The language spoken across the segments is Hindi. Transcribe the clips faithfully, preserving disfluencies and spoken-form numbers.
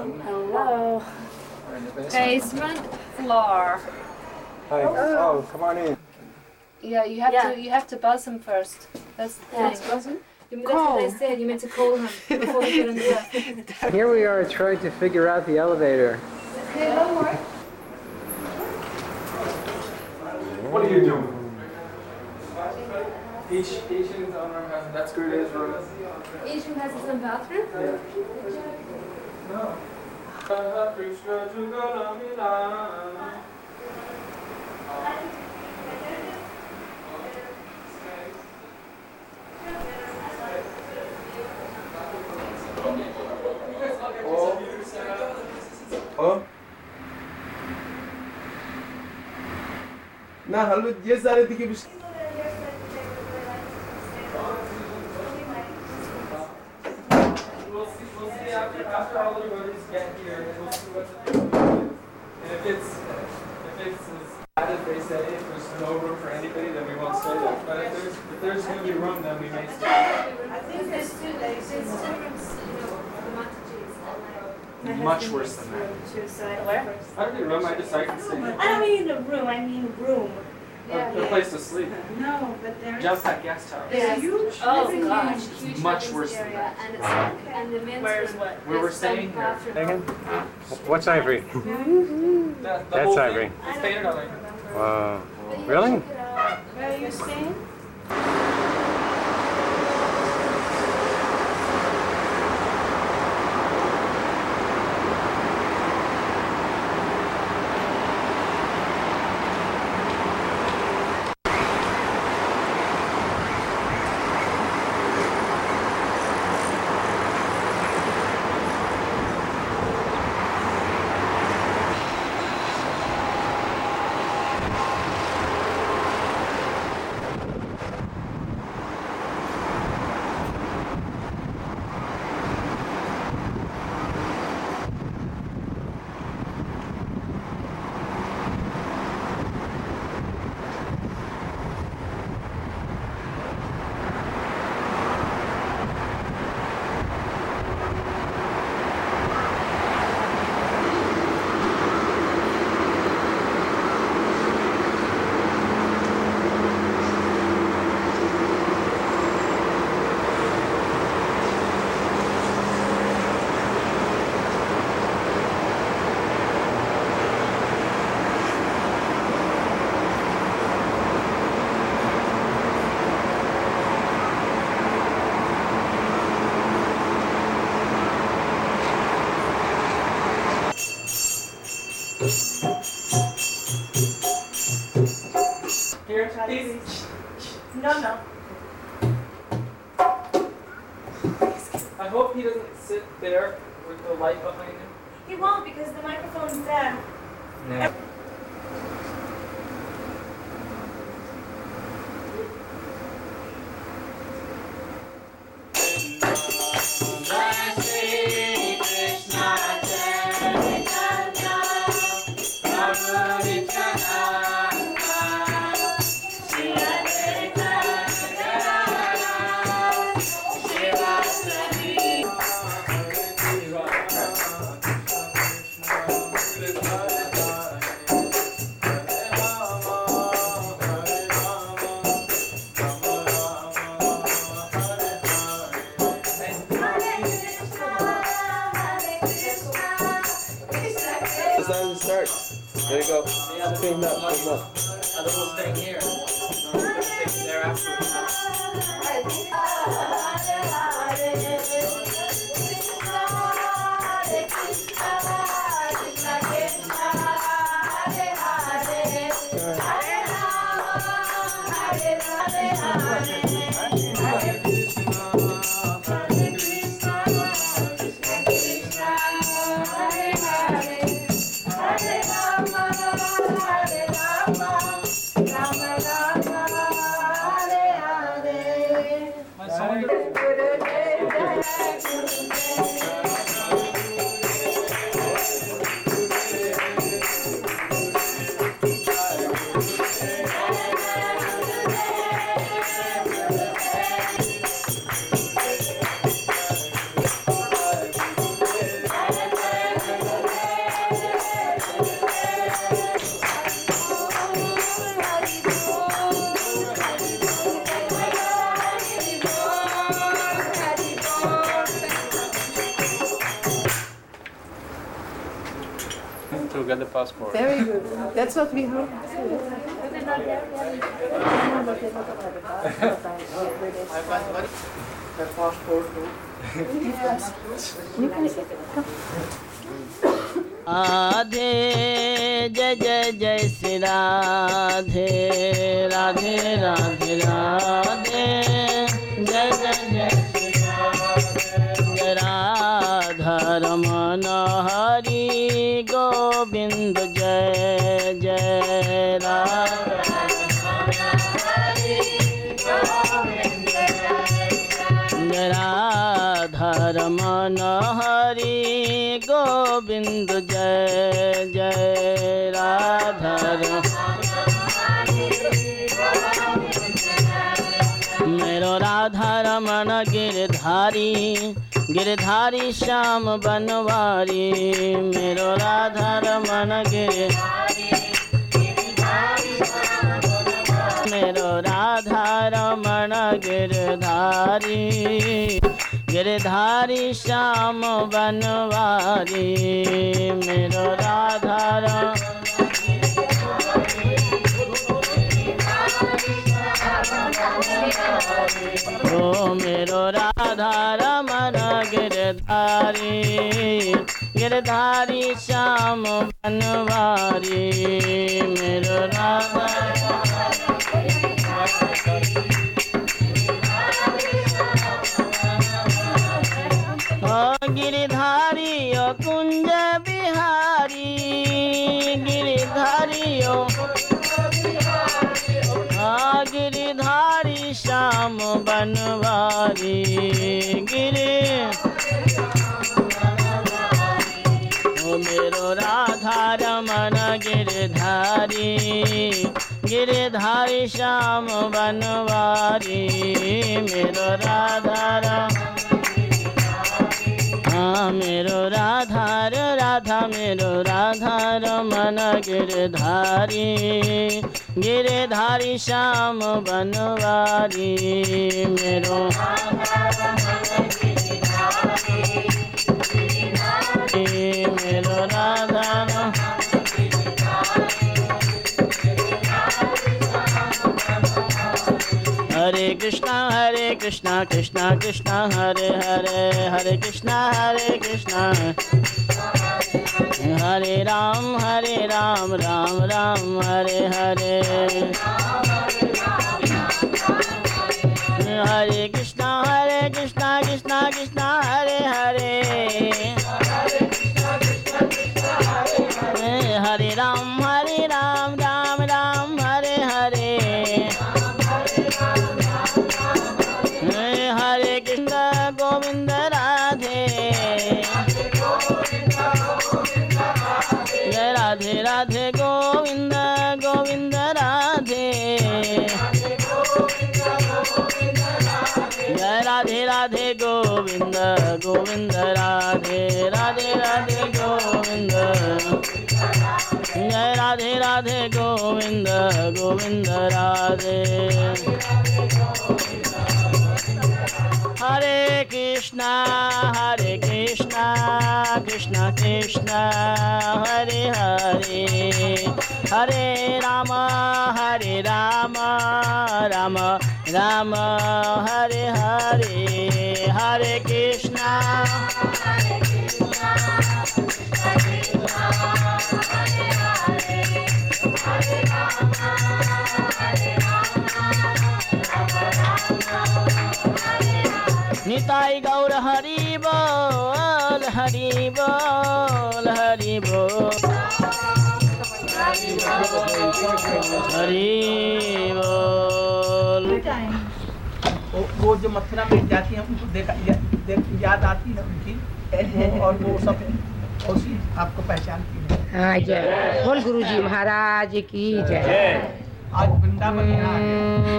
Hello. Basement floor. Hi. Oh, come on in. Yeah, you have Yeah. to you have to buzz him first. That's the Yeah. thing. Buzz him? That's what they said. You meant to call him before you get in the lift. Here we are trying to figure out the elevator. Okay, one more. What are you doing? Each, each in his own room has, that's Gurudeva's room. Each one has its own bathroom? Yeah. No. ها نه حالا یه ذره دیگه بیشتر We'll see, we'll see after, after all the devotees get here, and we'll see what to do. And if it's, if it's as bad as they say, if there's no room for anybody, then we won't stay there. But if there's, if there's going to be room, then we may stay. I think there's two, there's two rooms, you know, the Mataji's. Much worse than that. Where? I don't need a room, I just I can stay here. I don't mean the room, I mean room. Yeah, A, a place to sleep. No, but there is Just that guest house. Yes. huge Oh living gosh, room. huge Much living worse than area, that. and it's and the men's Where's room what? Where we're is staying the here. bathroom. Megan? What's Ivory? That, the That's whole Ivory. thing, it's painted on it. Wow. But you Really? check it out. Where are you staying? Here, please. No, no. I hope he doesn't sit there with the light behind him. He won't because the microphone's there. No. It's time to start. There you go. Yeah, Clean up, clean up. I think we'll stay here. We'll take it there afterwards. My son. the passport. Very good. That's what we hope. The passport too. Yes. You can sit. Come. Radhe जय जय जय श्री राधे राधे राधे राधे जय जय जय श्री राधे राधा रमन हरि गोविंद जय जय राधा राधा रमन हरि गोविंद जय जय राधा मेरो राधा रमन गिरधारी गिरधारी श्याम बनवारी मेरो राधा रमन गिरधारी मेरो राधा रमन गिरधारी गिरधारी श्याम बनवारी मेरो राधा रमन ओ मेरो राधा रमन गिरधारी गिरधारी श्याम बनवारी मेरो राधा गिरधारी ओ कुंज बिहारी गिरधारी ओ हाँ गिरधारी श्याम बनवारी गिरि ओ मेरो राधा रमन गिरधारी गिरधारी श्याम बनवारी मेरो राधा रमन हाँ मेरो राधा राधा मेरो राधा रमन गिरधारी गिरधारी श्याम बनवारी मेरो मेरो राधा हरे कृष्णा हरे कृष्णा कृष्णा कृष्णा हरे हरे हरे कृष्णा हरे कृष्णा हरे राम हरे राम राम राम हरे हरे हरे कृष्णा हरे कृष्णा कृष्णा कृष्णा हरे हरे हरे राम हरे राम राम राम हरे हरे हरे कृष्ण गोविंद राधे जय राधे राधे गोविंद गोविंद राधे जय राधे राधे गोविंद गोविंद राधे राधे राधे गोविंद जय राधे राधे गोविंद गोविंद राधे हरे कृष्णा हरे कृष्णा कृष्णा कृष्णा हरे हरे हरे राम हरे राम राम राम हरे हरे हरे कृष्णा हरे कृष्णा हरे राम हरे राम निताई गौर हरि बोल हरि बोल हरि बोल हरि बोल वो, वो जो मथुरा में जाती है उनको देखा या, देख, याद आती है उनकी और वो सब उसी आपको पहचानती है। हाँ जय बोल गुरुजी महाराज की जय। आज वृंदावन में आ गया।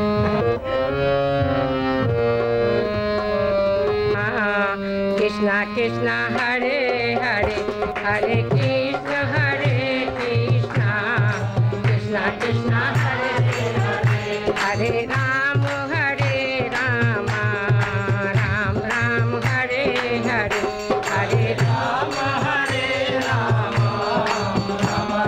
कृष्णा कृष्णा हरे हरे हरे कृष्ण हरे कृष्णा कृष्णा कृष्णा हरे हरे हरे राम हरे राम राम राम हरे हरे हरे राम हरे राम राम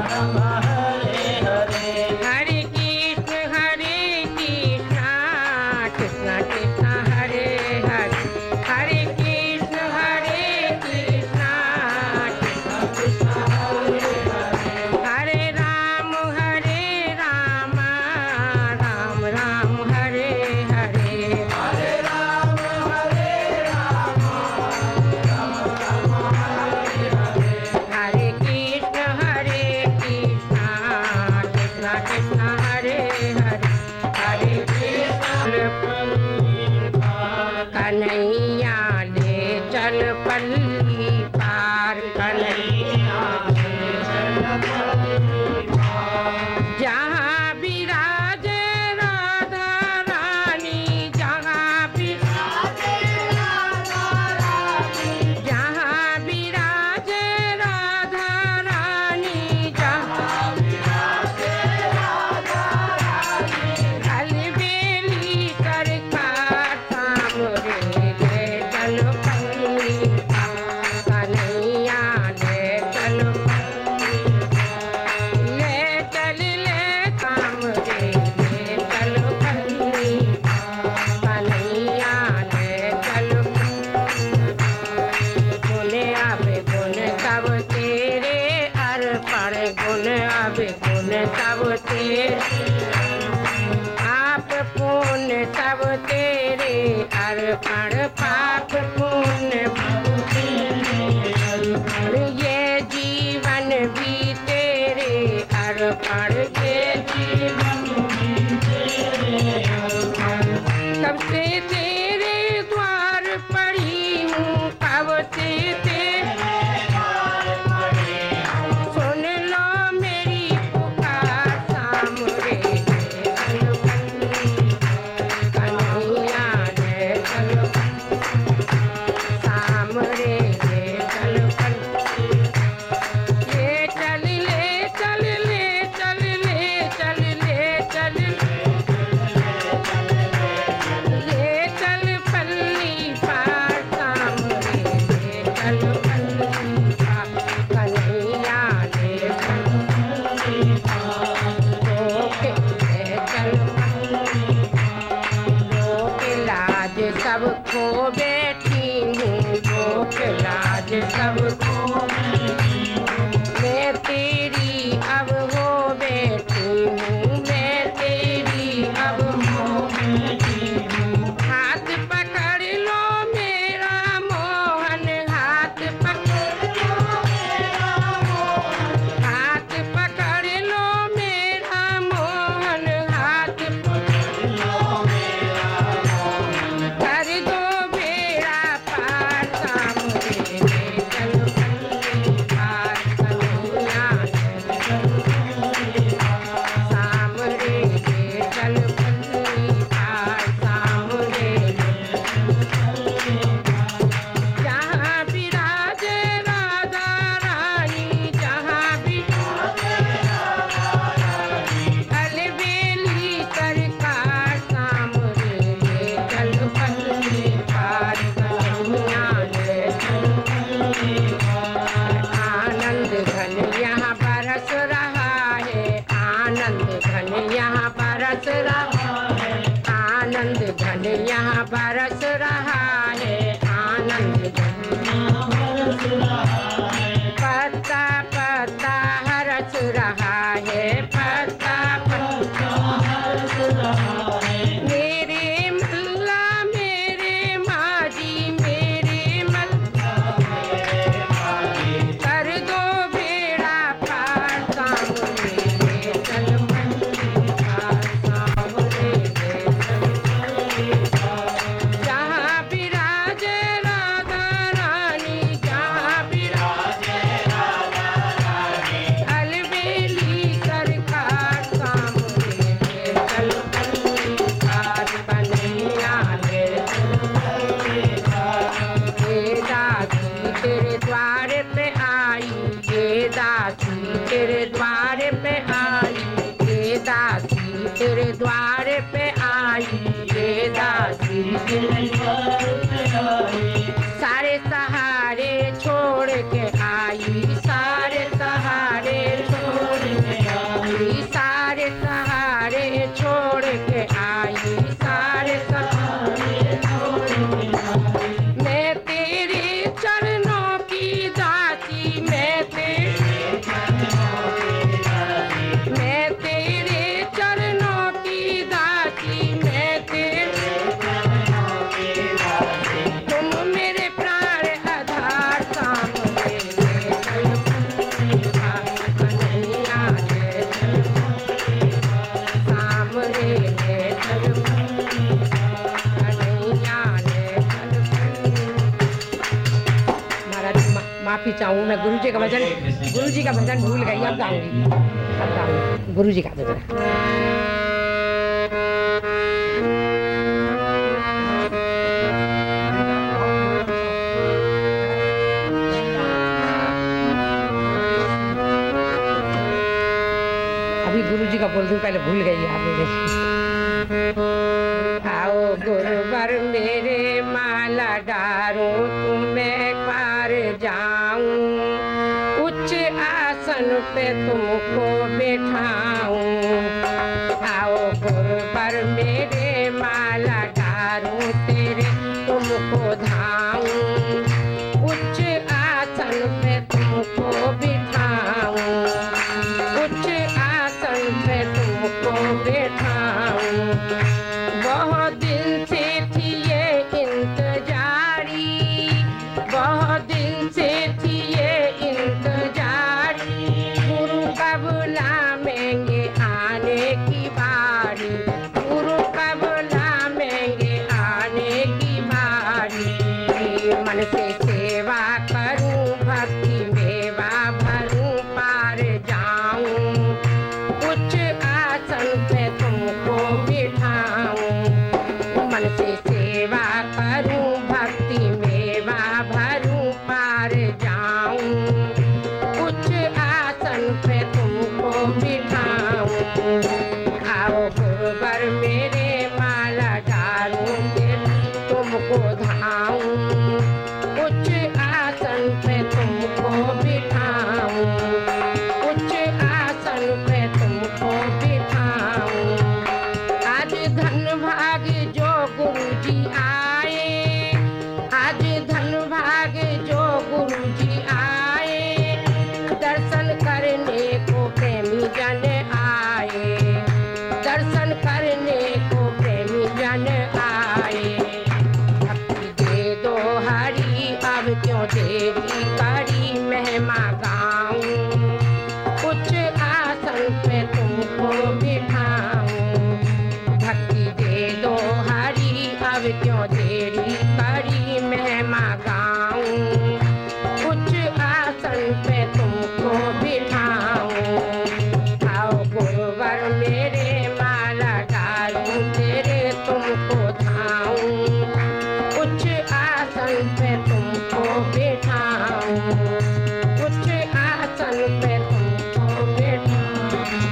पाप पुण्य सब तेरे अर्पण पाप पुण्य ये जीवन भी तेरे अर्पण ये जीवन भी तेरे अर्पण कब से तेरे द्वार पड़ी हूँ कब से तेरे द्वार पड़ी हूँ सुन लो मेरी पुकार सामने कन्हैया ने चलो सामने ले चल ले चल ले चल ले चल ले चल ले चल पल्ली पार सामने ले चल पल्ली पार कन्हैया ले चल पल्ली पार रोके ले चल पल्ली पार रोके लाज सब खो बैठी हूँ रोके लाज सब खो मैं तेरी अब हो बैठी हूँ मैं तेरी अब हो बैठी हूँ हाथ पकड़ लो मेरा मोहन हाथ पकड़ लो मेरा मोहन हाथ पकड़ लो मेरा मोहन हाथ पकड़ लो मेरा मोहन कर दो बेड़ा पार सामने ले चलो पल्ली पार कन्हैया सामने ले चल पल्ली पार सामने जहाँ विराजे राधा रानी जहाँ विराजे राधा रानी अलबेली सरकार सामने ले चल पल्ली पार कन्हैया ले चल पल्ली पार आनंद घन यहाँ बरस रहा है आनंद घन यहाँ बरस रहा है आनंद घन यहाँ बरस रहा है आनंद घन यहाँ बरस रहा है पत्ता पत्ता हरस रहा है पत्ता पत्ता हरस रहा है मेरे मल्ला मेरे माजी मेरे मल्ला मेरे माजी कर दो बेड़ा पार सामने ले चल पल्ली पार सामने ले चल पल्ली पार जहाँ विराजे राधा रानी जहाँ विराजे राधा रानी अलबेली सरकार सामने ले चल पल्ली पार कन्हैया ले चल पल्ली पार ये दासी तेरे द्वार पे आई ये दासी तेरे द्वार पे आई ये दासी तेरे द्वार पे आई ये दासी तेरे द्वार पे आई सारे सहारे छोड़ के आई सारे सहारे छोड़ के आई सारे सहारे छोड़ के आई सारे सहारे छोड़ के आई मैं तेरे चरणों की दासी मैं तेरे चरणों की दासी मैं तेरे चरणों की दासी मैं तेरे चरणों की दासी तुम मेरे प्राण आधार सामने ले चल पल्ली पार कन्हैया ले चल पल्ली पार सामने ले चल पल्ली पार कन्हैया ले चल पल्ली महाराज मा- माफी चाहूँ मैं गुरु जी का भजन गुरु जी का भजन भूल गई अब गाऊंगी अब गाऊंगी गुरु जी का भजन अभी गुरु जी का बोल दूं पहले भूल गई आप मुझे आओ गुरुवर मेरे माला डारो तुम्हें पार जाऊं उच्च आसन पे तुमको बैठाऊं आओ गुरुवर मेरे माला डारो तेरे तुमको धाऊं उच्च आसन पे तुमको बिठाऊं उच्च आसन पे तुम आओ गुरुवर मेरे माला डालूं तुमको धाऊं उच्च आसन पे तुमको बिठाऊं उच्च आसन पे तुमको बिठाऊं आज धन भाग जो गुरु जी आए आज धन भाग जो गुरु जी आए दर्शन करने को प्रेमी जन आए दर्शन करने को प्रेमी जन आए भक्ति दे दो हरि अब क्यों देरी करी महिमा गाऊं उच्च आसन पे तुमको बिठाऊं भक्ति दे दो हरि अब क्यों देरी करी महिमा गाऊं उच्च आसन पे तुमको बिठाऊं आओ गुरुवर मेरे माला डालूं तेरे तुमको धाऊं उच्च आसन पे तुमको बिठाऊं उच्च आसन पे तुमको बिठाऊं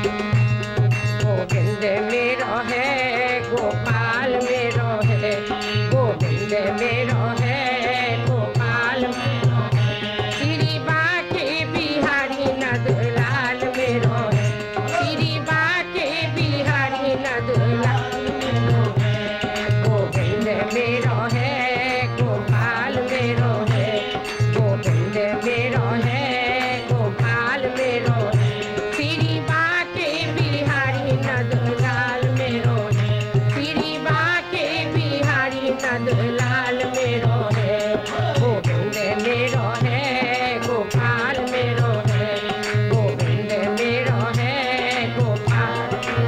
गोविंद मेरो है गोपाल मेरो है गोविंद मेरो है गोपाल मेरो है श्री बांके बिहारी नंदलाल मेरो है श्री बांके बिहारी नंदलाल मेरो है गोविंद मेरो है गोपाल मेरो है गोविंद मेरो है गोपाल मेरो है श्री बांके बिहारी नंदलाल मेरो है श्री बांके बिहारी नंदलाल मेरो है गोविंद मेरो है गोपाल मेरो है गोविंद मेरो है गोपाल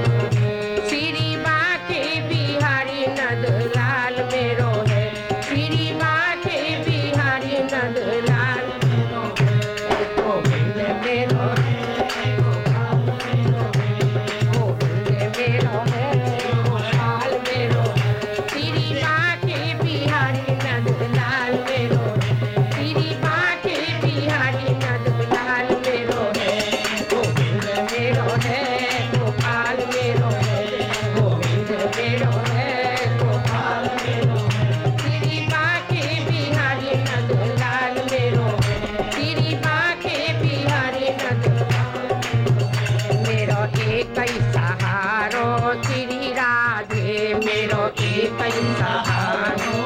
श्री बांके बिहारी नंदलाल मेरो है श्री बांके बिहारी नंदलाल मेरो है गोविंद मेरो है गोपाल मेरो है गोविंद मेरो है गोपाल मेरो है श्री बांके बिहारी नंदलाल मेरो है श्री बांके बिहारी नंदलाल मेरो है गोविंद मेरो है गोपाल मेरो है गोविंद मेरो है गोपाल मेरो है श्री बांके बिहारी नंदलाल मेरो है श्री बांके बिहारी नंदलाल मेरो एक ही सहारो श्री राधे मेरो एक ही सहारो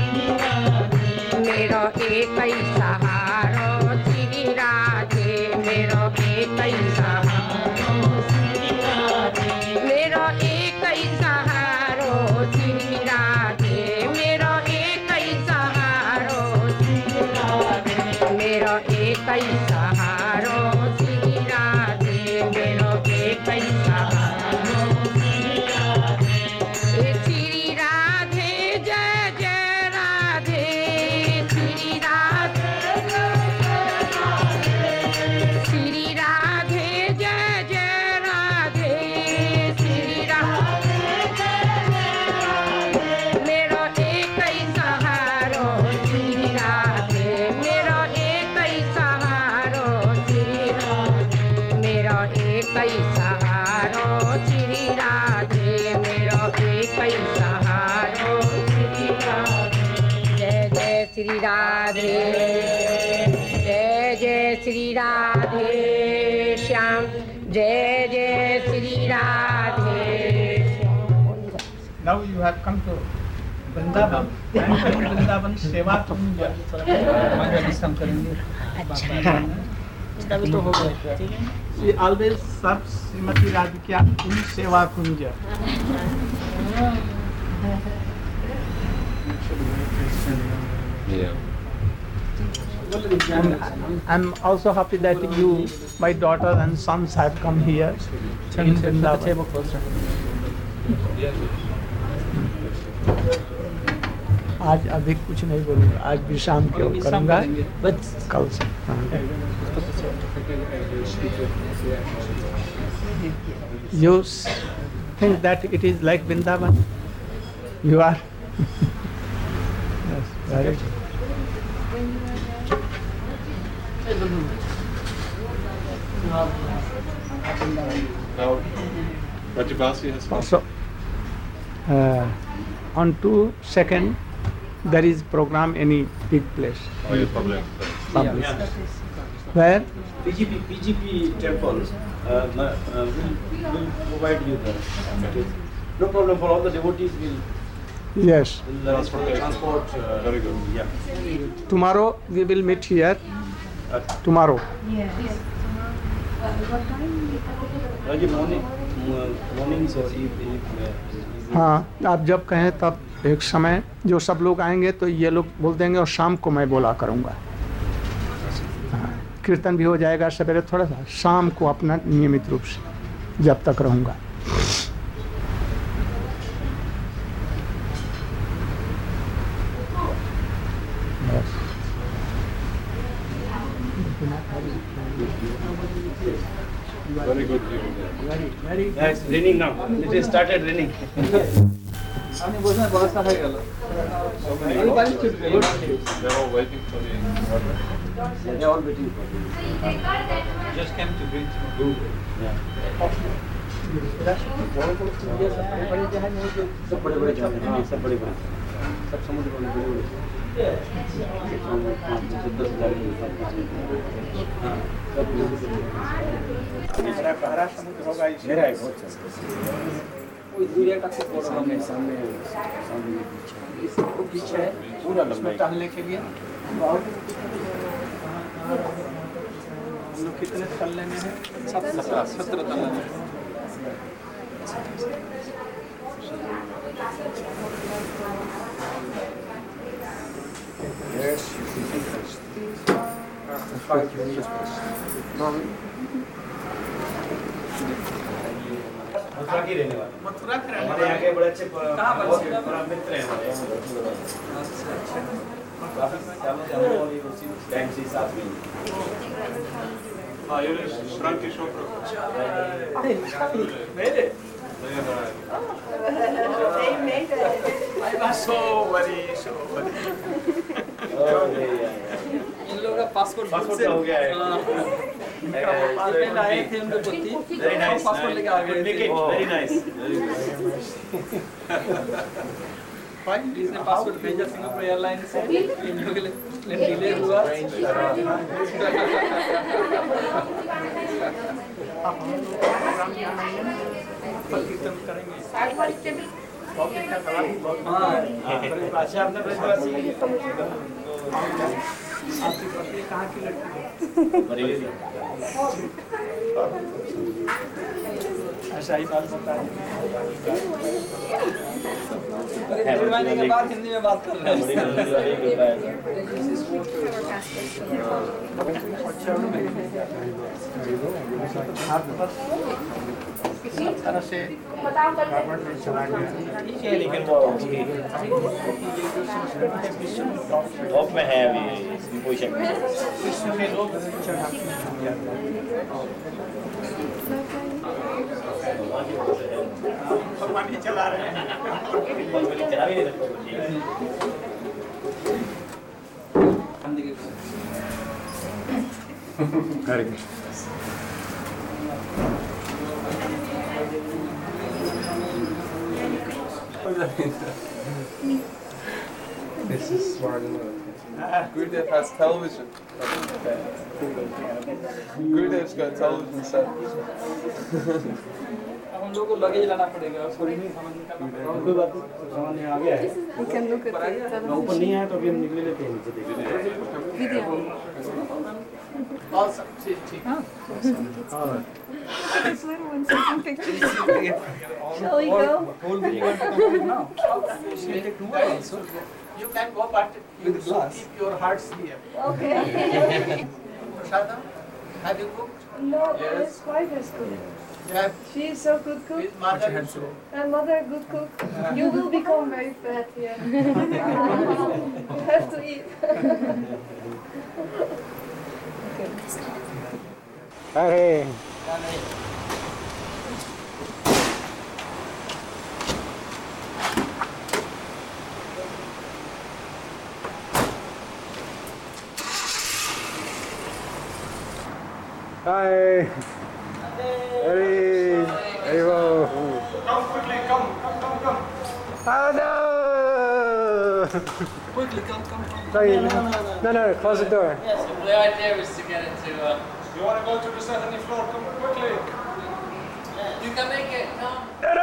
मेरो एक ही सहारो श्री राधे मेरो एक ही सहारो श्री राधे मेरो एक ही सहारो श्री राधे मेरो एक ही सहारो श्री राधे मेरो एक ही सहारो श्री राधे मेरो एक ही सहारो श्री राधे ए श्री राधे जय जय राधे श्री राधे श्री राधे जय जय राधे श्री राधे मेरो एक ही सहारो श्री राधे मेरो एक ही सहारो श्री राधे मेरो एक ही सहारो श्री राधे मेरो एक ही सहारो श्री राधे जय जय श्री राधे जय जय श्री राधे श्याम जय जय Shri Radhe Now you have come to Vrindavan and Vrindavan सेवा कुंज हम करेंगे अभी तो हो गया ठीक है She always serves Srimati Radhika in सेवा कुंज Yeah. I'm also happy that you, my daughter and sons have come here in Vrindavan. आज अभी कुछ नहीं बोलूँगा, आज विश्राम क्यों करूँगा, बस कल से। You think that it is like Vrindavan? You are? Yes, very good. Rajabasi has come. So, uh, on two second, there is program any big place. Oh, yeah, public. Public. Yeah. Where? P G P, P G P temple uh, ma- uh, will, will provide you the. Okay. No problem for all the devotees. Will Yes. will uh, transport. Uh, Very good. Yeah. Tomorrow we will meet here. Uh, Tomorrow. Yes. What time? Raji, morning, uh, mornings or evening. Uh, हाँ, आप जब कहें तब एक समय जो सब लोग आएंगे तो ये लोग बोल देंगे और शाम को मैं बोला करूँगा। हाँ, कीर्तन भी हो जाएगा सवेरे थोड़ा सा, शाम को अपना नियमित रूप से जब तक रहूँगा। Very good. Very, very. yeah, it's raining now. It has started raining. So many good. They're all waiting for the order. They are all waiting for you. Just came to greet you. Yeah. सब बड़े बड़े जाते हैं, सब बड़े बड़े, सब समुद्र वाले बड़े बड़े, सब दस हजार मेरा पहरा समुद्र होगा इसमें। मेरा है बहुत कोई दूरिया का से बोल रहा सामने सामने सामने पीछे इसको पीछे है पूरा इसमें लंबाई टहलने के लिए। हम लोग कितने तल्ले में हैं? सत्रह सत्रह तल्ले में। Yes, you can think first. After five minutes, please. Mathura की रहने वाले, मथुरा के रहने हमारे यहाँ के बड़े अच्छे कहाँ पर? बहुत बड़ा मित्र हैं हमारे यहाँ। काफी सालों से हम लोग अभी उसी टाइम से साथ में Ah, here is Frankie Chopra. made it. They made it. I was so very, so very. इन लोगों का पासपोर्ट पासपोर्ट हो गया है। पासपोर्ट आए थे उनके पुत्री Very nice. पासपोर्ट लेके आ गए Make थे। it very nice. Very nice. Finally इसने पासपोर्ट भेजा सिंगापुर एयरलाइन से, इन लोगों के लिए प्लेन डिले हुआ। अब हम लोग प्रोग्राम में आएंगे, पर कीर्तन करेंगे। हाँ, अच्छा आपने ब्रजवासी आपकी पत्नी कहाँ की लड़की है? बरेली। ऐसा ही बात बता दो महीने के बाद हिंदी में बात कर रहे हैं। तरह से ठीक है लेकिन वो टॉप में है अभी, इसमें कोई शक नहीं। विश्व में लोग भगवान ही चला रहे हैं। चला भी नहीं सकते। Hare Krishna. This is smart enough. Gurudev has television. Gurudev's got television set. हम लोग को लगेज लाना पड़ेगा, सॉरी नहीं समझ में कोई बात नहीं, सामान यहाँ आ गया है। मैं ऊपर नहीं आया तो अभी हम निकले लेते हैं नीचे देखते हैं। और सब चीज ठीक है। This little one's taking pictures. Shall we go? Whole day you want to come now? She'll take two hours. So you can go, but with glass. Keep your hearts here. Okay. Prashadam, have you cooked? No, Yes. his wife is good. You have She is so good cook. with mother. And mother good cook. You will become very fat here. You have to eat. Hare. Hi. Hare. Hare. Come quickly, come, come, come, come. Oh no! Quickly, come, come, come. Sorry, no, no, no, no, no, close the door. Yes, the idea was to get into. Uh, you want to go to the seventy floor? Come quickly. You can make it. Come. No, no,